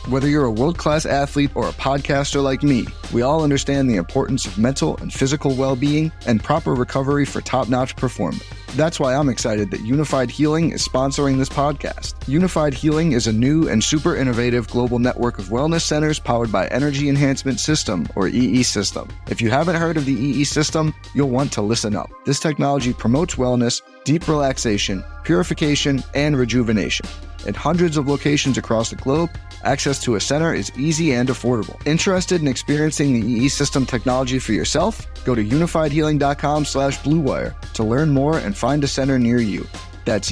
Whether you're a world-class athlete or a podcaster like me, we all understand the importance of mental and physical well-being and proper recovery for top-notch performance. That's why I'm excited that Unified Healing is sponsoring this podcast. Unified Healing is a new and super innovative global network of wellness centers powered by Energy Enhancement System, or EE System. If you haven't heard of the EE System, you'll want to listen up. This technology promotes wellness, deep relaxation, purification, and rejuvenation. In hundreds of locations across the globe, access to a center is easy and affordable. Interested in experiencing the EE System technology for yourself? Go to unifiedhealing.com/bluewire to learn more and find a center near you. That's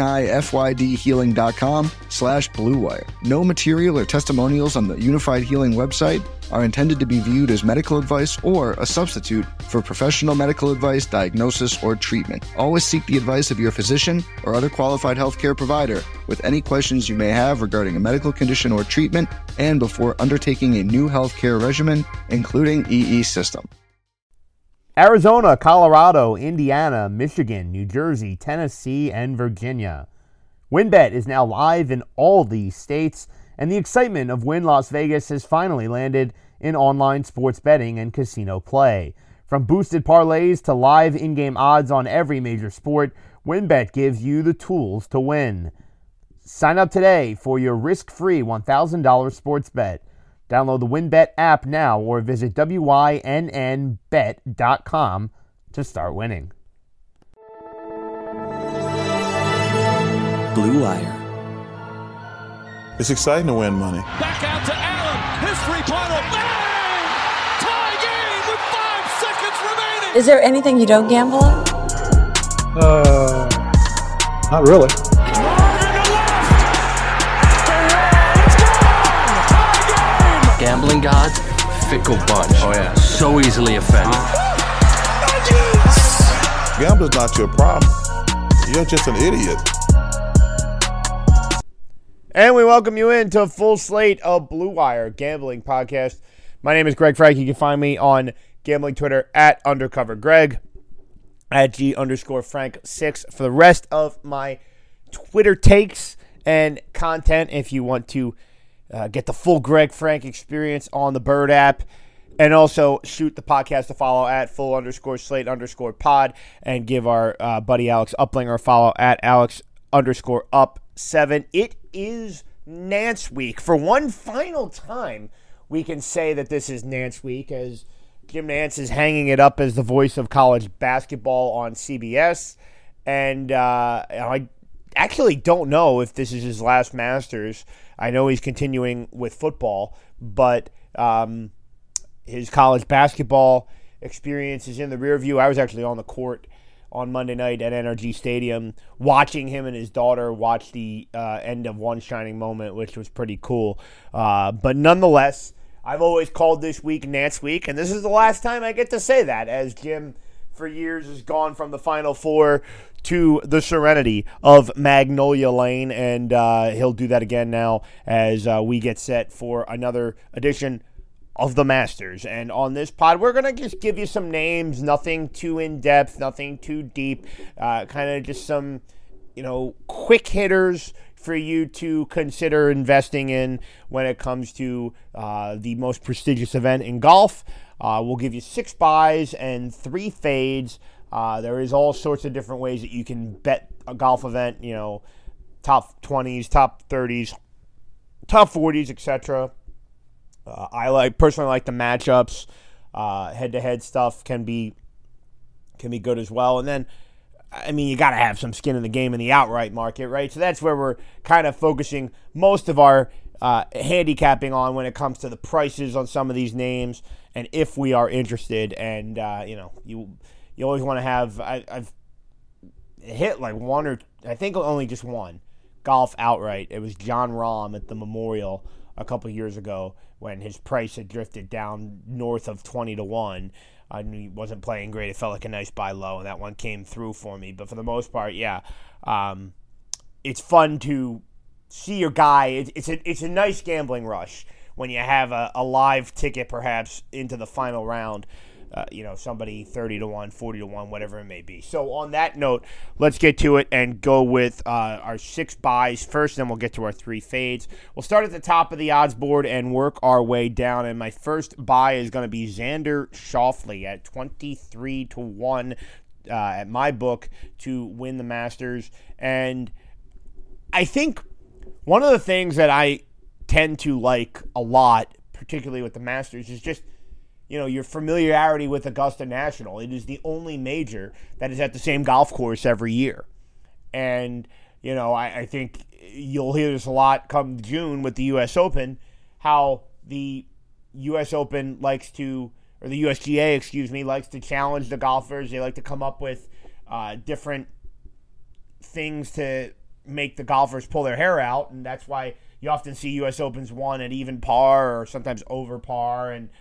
unifydhealing.com/bluewire. No material or testimonials on the Unified Healing website are intended to be viewed as medical advice or a substitute for professional medical advice, diagnosis, or treatment. Always seek the advice of your physician or other qualified healthcare provider with any questions you may have regarding a medical condition or treatment and before undertaking a new healthcare regimen, including EE System. Arizona, Colorado, Indiana, Michigan, New Jersey, Tennessee, and Virginia. WynnBET is now live in all these states, and the excitement of Wynn Las Vegas has finally landed in online sports betting and casino play. From boosted parlays to live in-game odds on every major sport, WynnBET gives you the tools to win. Sign up today for your risk-free $1,000 sports bet. Download the WynnBET app now or visit wynnbet.com to start winning. Blue Wire. It's exciting to win money. Back out to Allen. His three-pointer. Bang! Tie game with 5 seconds remaining. Is there anything you don't gamble on? Not really. Gambling gods, fickle bunch. Oh yeah. So easily offended. Gambling's not your problem. You're just an idiot. And we welcome you into a full slate of Blue Wire Gambling Podcast. My name is Greg Frank. You can find me on gambling Twitter at @undercovergreg, at @G_Frank6 for the rest of my Twitter takes and content if you want to get the full Greg Frank experience on the Bird app, and also shoot the podcast to follow at @full_slate_pod, and give our buddy Alex Uplinger a follow at Alex_up7. It is Nance week. For one final time, we can say that this is Nance week, as Jim Nance is hanging it up as the voice of college basketball on CBS, and I actually don't know if this is his last Masters. I know he's continuing with football, but his college basketball experience is in the rear view. I was actually on the court on Monday night at NRG Stadium watching him and his daughter watch the end of One Shining Moment, which was pretty cool. But nonetheless, I've always called this week Nance Week, and this is the last time I get to say that, as Jim for years has gone from the Final Four to the serenity of Magnolia Lane, and he'll do that again now as we get set for another edition of the Masters. And on this pod, we're going to just give you some names, nothing too in-depth, nothing too deep, kind of just some, quick hitters for you to consider investing in when it comes to the most prestigious event in golf. We'll give you 6 buys and 3 fades. There is all sorts of different ways that you can bet a golf event, top 20s, top 30s, top 40s, etc. I personally like the matchups. Head-to-head stuff can be good as well. And then, you got to have some skin in the game in the outright market, right? So that's where we're kind of focusing most of our handicapping on when it comes to the prices on some of these names, and if we are interested. And you always want to have. I've hit like one, or I think only just one golf outright. It was John Rahm at the Memorial a couple years ago when his price had drifted down north of 20-1. I knew he wasn't playing great. It felt like a nice buy low, and that one came through for me. But for the most part, yeah, it's fun to see your guy. It's a nice gambling rush when you have a live ticket perhaps into the final round somebody 30-1, 40-1, whatever it may be. So on that note, let's get to it and go with our 6 buys first, then we'll get to our 3 fades. We'll start at the top of the odds board and work our way down. And my first buy is going to be Xander Schauffele at 23-1 at my book to win the Masters. And I think one of the things that I tend to like a lot, particularly with the Masters, is just your familiarity with Augusta National. It is the only major that is at the same golf course every year. And, I think you'll hear this a lot come June with the U.S. Open, how the U.S. Open the USGA, likes to challenge the golfers. They like to come up with different things to make the golfers pull their hair out. And that's why you often see U.S. Opens won at even par or sometimes over par. And,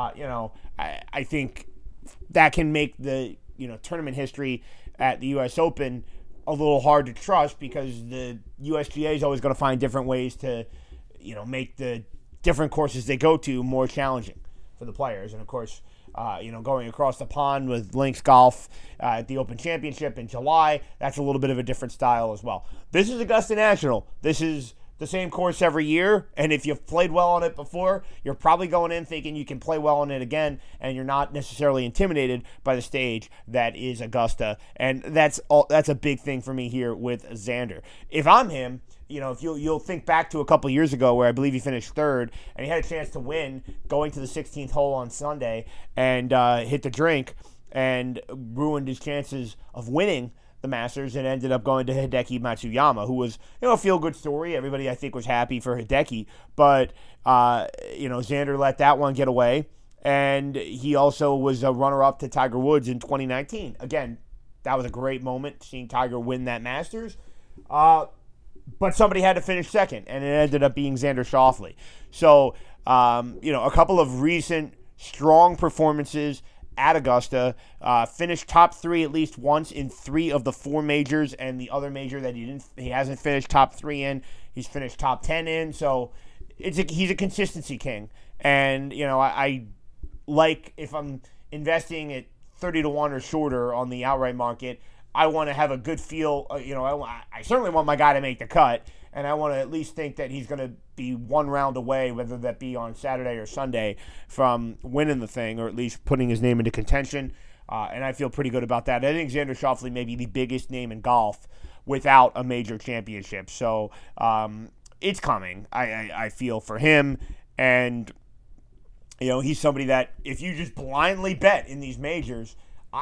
I think that can make the, tournament history at the U.S. Open a little hard to trust, because the USGA is always going to find different ways to, make the different courses they go to more challenging for the players. And, of course, going across the pond with Links Golf at the Open Championship in July, that's a little bit of a different style as well. This is Augusta National. This is the same course every year, and if you've played well on it before, you're probably going in thinking you can play well on it again, and you're not necessarily intimidated by the stage that is Augusta. And that's a big thing for me here with Xander. If I'm him, if you'll think back to a couple years ago where I believe he finished 3rd, and he had a chance to win going to the 16th hole on Sunday and hit the drink and ruined his chances of winning the Masters, and ended up going to Hideki Matsuyama, who was, a feel-good story. Everybody, I think, was happy for Hideki, but, Xander let that one get away, and he also was a runner-up to Tiger Woods in 2019. Again, that was a great moment, seeing Tiger win that Masters, but somebody had to finish second, and it ended up being Xander Schauffele. So, a couple of recent strong performances at Augusta, finished top 3 at least once in 3 of the 4 majors, and the other major that he hasn't finished top 3 in, he's finished top 10 in. So he's a consistency king, and I like, if I'm investing at 30-1 or shorter on the outright market, I want to have a good feel. I certainly want my guy to make the cut, and I want to at least think that he's going to be one round away, whether that be on Saturday or Sunday, from winning the thing, or at least putting his name into contention. And I feel pretty good about that. I think Xander Schauffele may be the biggest name in golf without a major championship. So it's coming, I feel, for him. And, he's somebody that if you just blindly bet in these majors,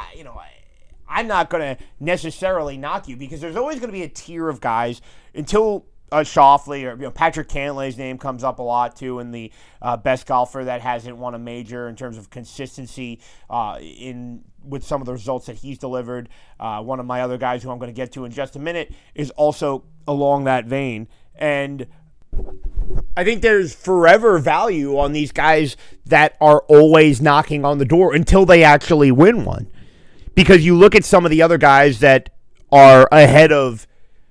I'm not going to necessarily knock you, because there's always going to be a tier of guys until Schauffele or Patrick Cantlay's name comes up a lot too in the best golfer that hasn't won a major in terms of consistency with some of the results that he's delivered. One of my other guys who I'm going to get to in just a minute is also along that vein. And I think there's forever value on these guys that are always knocking on the door until they actually win one. Because you look at some of the other guys that are ahead of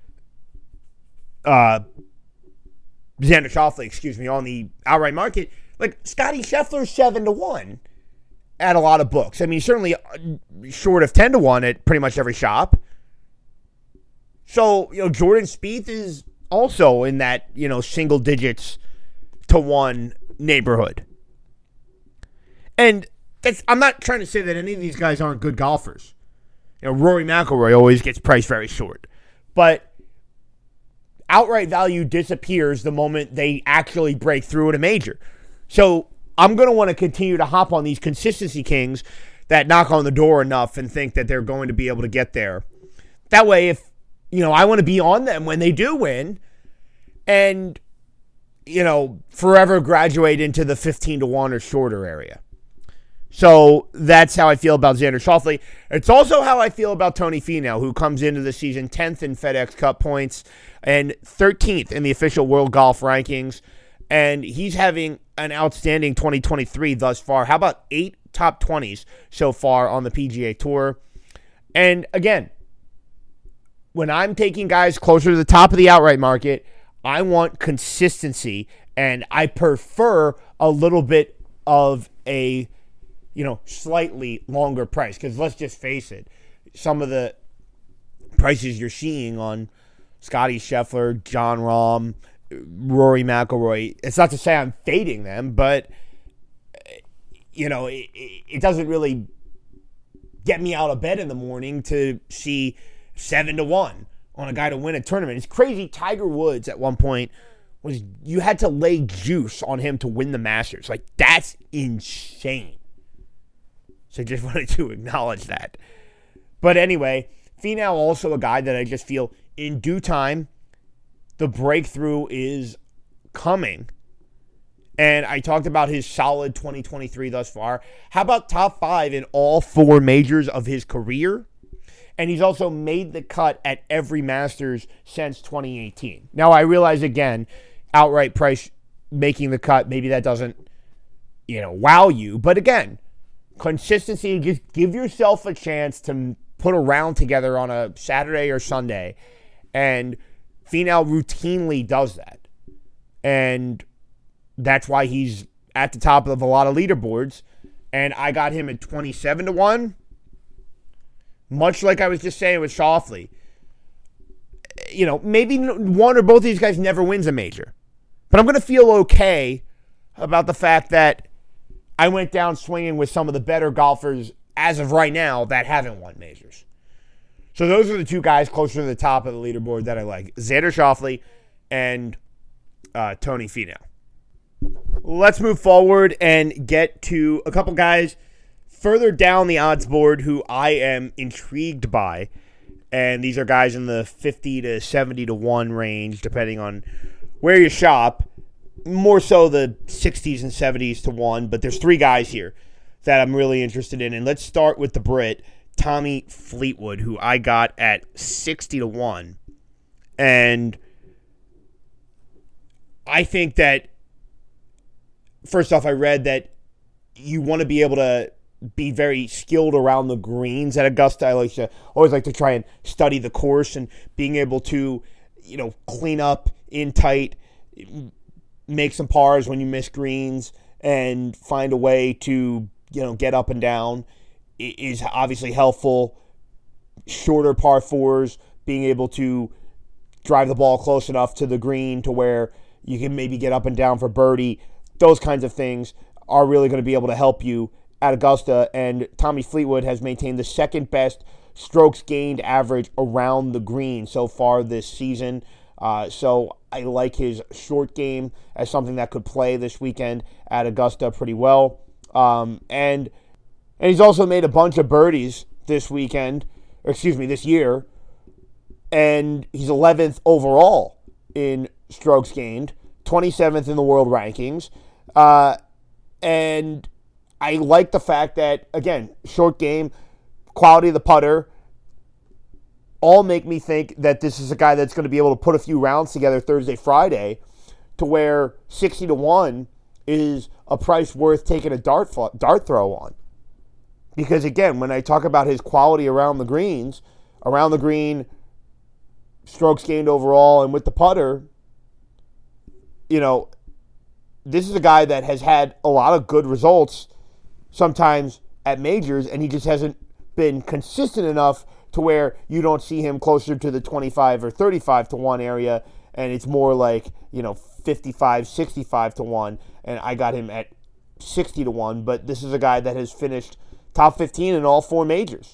Xander Schauffele, on the outright market, like Scottie Scheffler's 7-1 at a lot of books. I mean, certainly short of 10-1 at pretty much every shop. So, Jordan Spieth is also in that, single digits to 1 neighborhood. And I'm not trying to say that any of these guys aren't good golfers. Rory McIlroy always gets priced very short. But outright value disappears the moment they actually break through at a major. So I'm going to want to continue to hop on these consistency kings that knock on the door enough and think that they're going to be able to get there. That way, if, I want to be on them when they do win and, forever graduate into the 15-1 or shorter area. So that's how I feel about Xander Schauffele. It's also how I feel about Tony Finau, who comes into the season 10th in FedEx Cup points and 13th in the official World Golf Rankings. And he's having an outstanding 2023 thus far. How about 8 top 20s so far on the PGA Tour? And again, when I'm taking guys closer to the top of the outright market, I want consistency, and I prefer a little bit of a slightly longer price. Because let's just face it, some of the prices you're seeing on Scottie Scheffler, Jon Rahm, Rory McIlroy, it's not to say I'm fading them, but, it doesn't really get me out of bed in the morning to see 7-1 on a guy to win a tournament. It's crazy. Tiger Woods at one point you had to lay juice on him to win the Masters. Like, that's insane. So just wanted to acknowledge that. But anyway, Finau also a guy that I just feel in due time, the breakthrough is coming. And I talked about his solid 2023 thus far. How about top 5 in all 4 majors of his career? And he's also made the cut at every Masters since 2018. Now, I realize, again, outright price making the cut, maybe that doesn't, wow you. But again, consistency, just give yourself a chance to put a round together on a Saturday or Sunday. And Finau routinely does that. And that's why he's at the top of a lot of leaderboards. And I got him at 27-1. Much like I was just saying with Schauffele. Maybe one or both of these guys never wins a major. But I'm going to feel okay about the fact that I went down swinging with some of the better golfers as of right now that haven't won majors. So those are the 2 guys closer to the top of the leaderboard that I like. Xander Schauffele and Tony Finau. Let's move forward and get to a couple guys further down the odds board who I am intrigued by. And these are guys in the 50 to 70-1 range, depending on where you shop. More so the 60s and 70s to 1. But there's 3 guys here that I'm really interested in. And let's start with the Brit, Tommy Fleetwood, who I got at 60-1. And I think that, first off, I read that you want to be able to be very skilled around the greens at Augusta. I always like to try and study the course and being able to, clean up in tight, make some pars when you miss greens, and find a way to, get up and down is obviously helpful. Shorter par 4s, being able to drive the ball close enough to the green to where you can maybe get up and down for birdie. Those kinds of things are really going to be able to help you at Augusta, and Tommy Fleetwood has maintained the second best strokes gained average around the green so far this season. So I like his short game as something that could play this weekend at Augusta pretty well. And he's also made a bunch of birdies this year, and he's 11th overall in strokes gained, 27th in the world rankings. And I like the fact that, again, short game, quality of the putter, all make me think that this is a guy that's going to be able to put a few rounds together Thursday, Friday, to where 60-1 is a price worth taking a dart throw on. Because, again, when I talk about his quality around the green, strokes gained overall, and with the putter, this is a guy that has had a lot of good results sometimes at majors, and he just hasn't been consistent enough to where you don't see him closer to the 25 or 35-1 area, and it's more like, 55, 65-1, and I got him at 60-1, but this is a guy that has finished top 15 in all 4 majors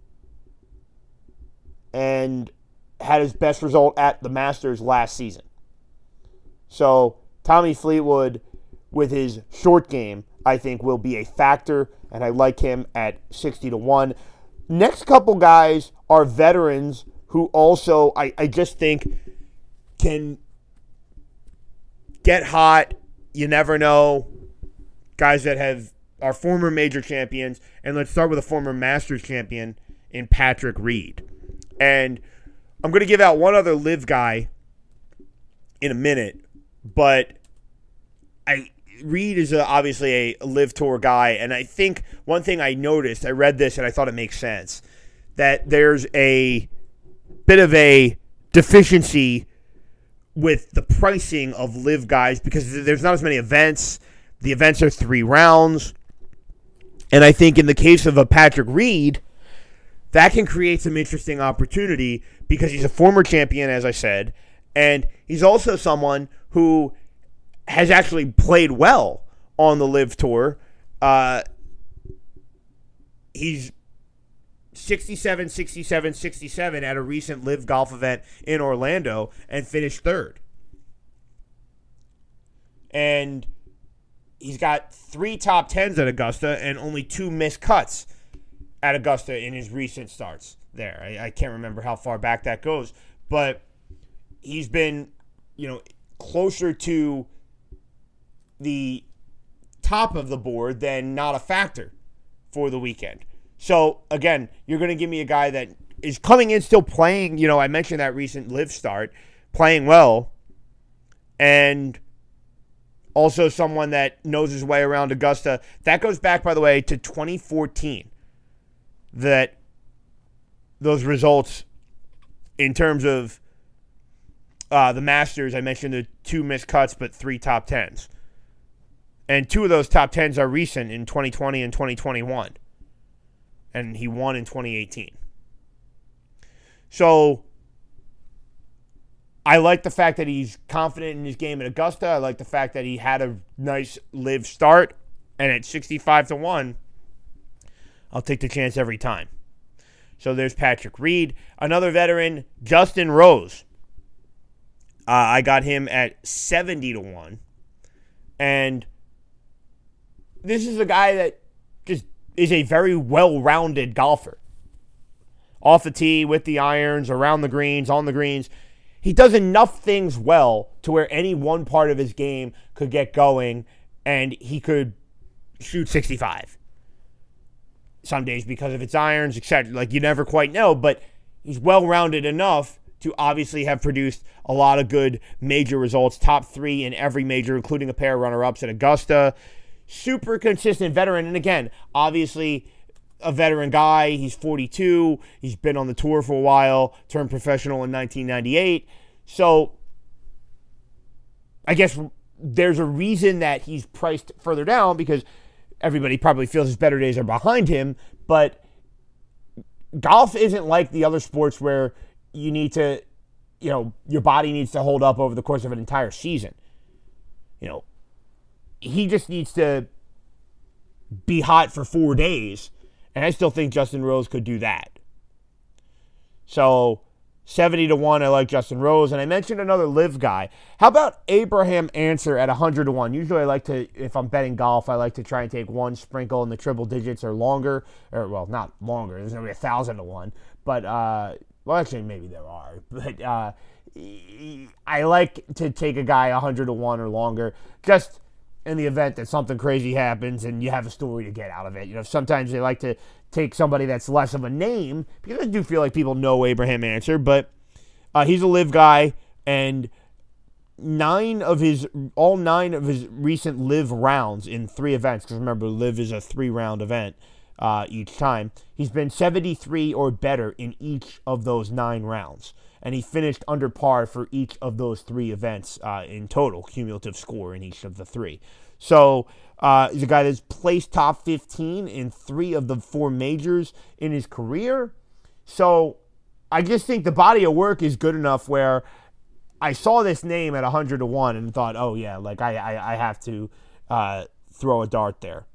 and had his best result at the Masters last season. So Tommy Fleetwood, with his short game, I think will be a factor, and I like him at 60-1. Next couple guys are veterans who also I just think can get hot. You never know. Guys that are former major champions, and let's start with a former Masters champion in Patrick Reed. And I'm going to give out one other live guy in a minute, but Reed is obviously a live tour guy, and I think one thing I noticed, I read this and I thought it makes sense, that there's a bit of a deficiency with the pricing of live guys because there's not as many events. The events are 3 rounds, And I think in the case of a Patrick Reed, that can create some interesting opportunity because he's a former champion, as I said, and he's also someone who has actually played well on the LIV Tour. He's 67, 67, 67 at a recent LIV golf event in Orlando and finished third. And he's got 3 top 10s at Augusta and only 2 missed cuts at Augusta in his recent starts there. I can't remember how far back that goes, but he's been, closer to the top of the board than not a factor for the weekend. So, again, you're going to give me a guy that is coming in still playing, I mentioned that recent LIV start, playing well, and also someone that knows his way around Augusta. That goes back, by the way, to 2014, that those results in terms of the Masters, I mentioned the 2 missed cuts but 3 top 10s. And 2 of those top 10s are recent in 2020 and 2021. And he won in 2018. So I like the fact that he's confident in his game at Augusta. I like the fact that he had a nice LIV start. And at 65-1, I'll take the chance every time. So there's Patrick Reed. Another veteran, Justin Rose. I got him at 70-1. And this is a guy that just is a very well-rounded golfer. Off the tee, with the irons, around the greens, on the greens. He does enough things well to where any one part of his game could get going and he could shoot 65. Some days because of its irons, etc. Like, you never quite know, but he's well-rounded enough to obviously have produced a lot of good major results. Top 3 in every major, including a pair of runner-ups at Augusta. Super consistent veteran. And again, obviously a veteran guy. He's 42. He's been on the tour for a while. Turned professional in 1998. So I guess there's a reason that he's priced further down because everybody probably feels his better days are behind him. But golf isn't like the other sports where you need to, your body needs to hold up over the course of an entire season. He just needs to be hot for 4 days. And I still think Justin Rose could do that. So 70-1, I like Justin Rose. And I mentioned another LIV guy. How about Abraham Ancer at 100-1? Usually I like to, if I'm betting golf, I like to try and take one sprinkle in the triple digits or longer. Or, well, not longer. There's going to be 1,000-1. But, well, actually, maybe there are. But I like to take a guy 100-1 or longer. Just in the event that something crazy happens and you have a story to get out of it. Sometimes they like to take somebody that's less of a name, because I do feel like people know Abraham Ancer, but he's a LIV guy, and all 9 of his recent LIV rounds in 3 events, because remember, LIV is a 3-round event each time, he's been 73 or better in each of those 9 rounds. And he finished under par for each of those 3 events in total, cumulative score in each of the 3. So he's a guy that's placed top 15 in 3 of the 4 majors in his career. So I just think the body of work is good enough where I saw this name at 100-1 and thought, oh yeah, like I have to throw a dart there.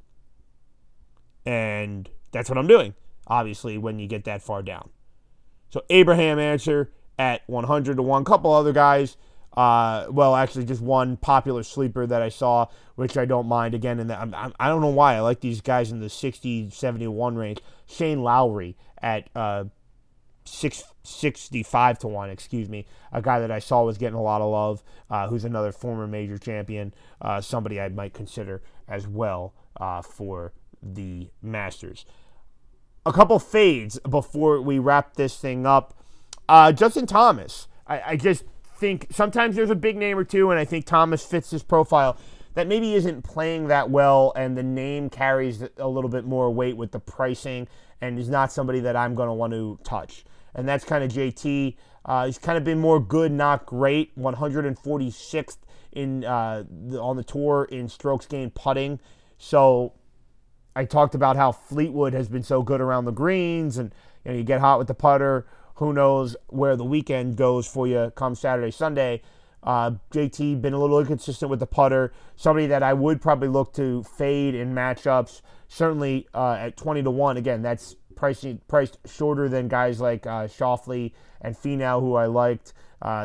And that's what I'm doing, obviously, when you get that far down. So Abraham Ancer at 100-1. Couple other guys. Well, actually, just one popular sleeper that I saw, which I don't mind. Again, I don't know why. I like these guys in the 60-71 range. Shane Lowry at 65-1, excuse me. A guy that I saw was getting a lot of love, who's another former major champion, somebody I might consider as well for the Masters. A couple fades before we wrap this thing up. Justin Thomas. I just think sometimes there's a big name or two, and I think Thomas fits this profile that maybe isn't playing that well, and the name carries a little bit more weight with the pricing, and is not somebody that I'm going to want to touch. And that's kind of JT. He's kind of been more good, not great. 146th on the tour in strokes gained putting. So I talked about how Fleetwood has been so good around the greens, and you get hot with the putter. Who knows where the weekend goes for you come Saturday, Sunday. JT been a little inconsistent with the putter. Somebody that I would probably look to fade in matchups. Certainly at 20-1. Again, that's priced shorter than guys like Schauffele and Finau, who I liked.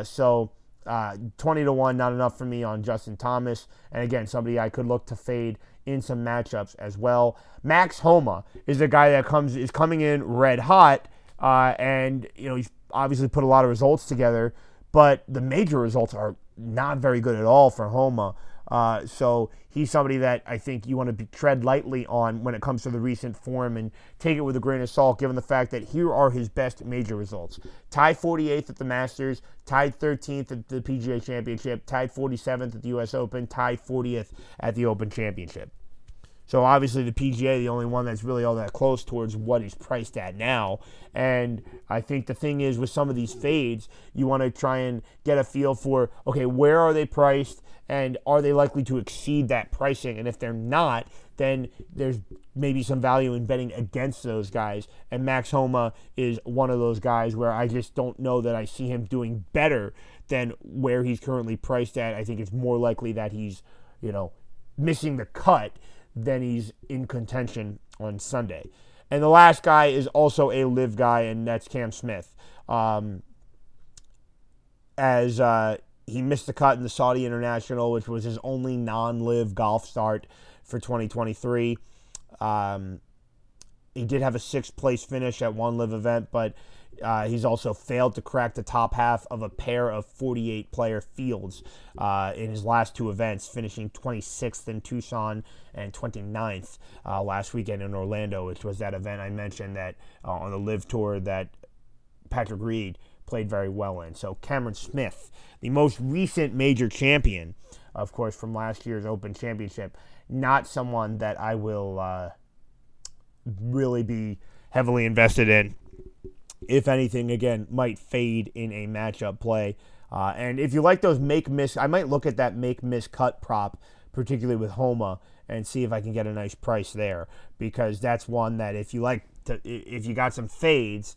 20-1, not enough for me on Justin Thomas. And again, somebody I could look to fade in some matchups as well. Max Homa is a guy that is coming in red hot, and he's obviously put a lot of results together, but the major results are not very good at all for Homa. So he's somebody that I think you want to tread lightly on when it comes to the recent form and take it with a grain of salt, given the fact that here are his best major results. Tied 48th at the Masters, tied 13th at the PGA Championship, tied 47th at the U.S. Open, tied 40th at the Open Championship. So obviously the PGA, the only one that's really all that close towards what he's priced at now. And I think the thing is with some of these fades, you want to try and get a feel for, okay, where are they priced and are they likely to exceed that pricing? And if they're not, then there's maybe some value in betting against those guys. And Max Homa is one of those guys where I just don't know that I see him doing better than where he's currently priced at. I think it's more likely that he's, missing the cut than he's in contention on Sunday. And the last guy is also a live guy, and that's Cam Smith. As he missed the cut in the Saudi International, which was his only non-live golf start for 2023. He did have a 6th place finish at one live event, but he's also failed to crack the top half of a pair of 48-player fields in his last 2 events, finishing 26th in Tucson and 29th last weekend in Orlando, which was that event I mentioned that on the Live Tour that Patrick Reed played very well in. So Cameron Smith, the most recent major champion, of course, from last year's Open Championship, not someone that I will really be heavily invested in. If anything, again, might fade in a matchup play. And if you like those make-miss, I might look at that make-miss cut prop, particularly with Homa, and see if I can get a nice price there. Because that's one that if you got some fades,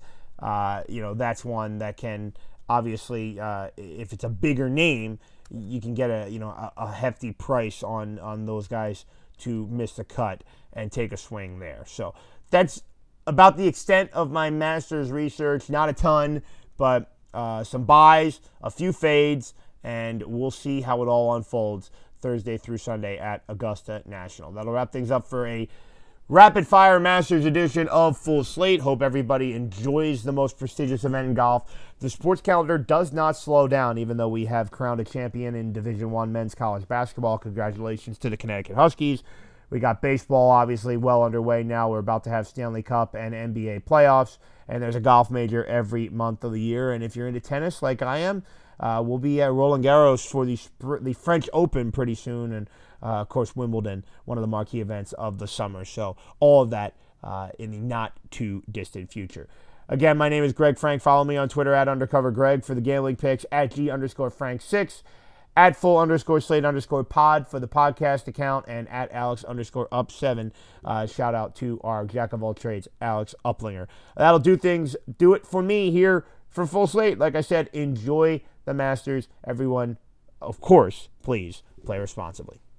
that's one that can obviously, if it's a bigger name, you can get a hefty price on those guys to miss the cut and take a swing there. So that's about the extent of my Masters research. Not a ton, but some buys, a few fades, and we'll see how it all unfolds Thursday through Sunday at Augusta National. That'll wrap things up for a rapid-fire Masters edition of Full Slate. Hope everybody enjoys the most prestigious event in golf. The sports calendar does not slow down, even though we have crowned a champion in Division I men's college basketball. Congratulations to the Connecticut Huskies. We got baseball, obviously, well underway now. We're about to have Stanley Cup and NBA playoffs, and there's a golf major every month of the year. And if you're into tennis like I am, we'll be at Roland Garros for the French Open pretty soon, and, of course, Wimbledon, one of the marquee events of the summer. So all of that in the not-too-distant future. Again, my name is Greg Frank. Follow me on Twitter at UndercoverGreg for the gambling picks, at G_Frank6. At @full_slate_pod for the podcast account, and at Alex_up7. Shout out to our jack of all trades, Alex Uplinger. That'll do it for me here for Full Slate. Like I said, enjoy the Masters. Everyone, of course, please play responsibly.